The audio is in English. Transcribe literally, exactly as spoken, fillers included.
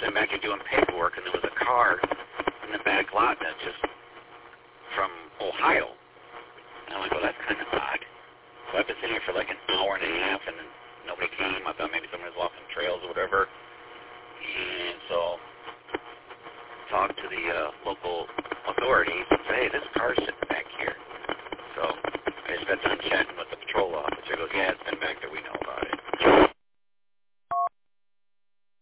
sitting back here doing paperwork, and there was a car in the back lot that just from Ohio. And I'm like, well, that's kind of odd. So I've been sitting here for like an hour and a half, and nobody came. I thought maybe somebody was walking trails or whatever. And so talked to the uh, local authorities,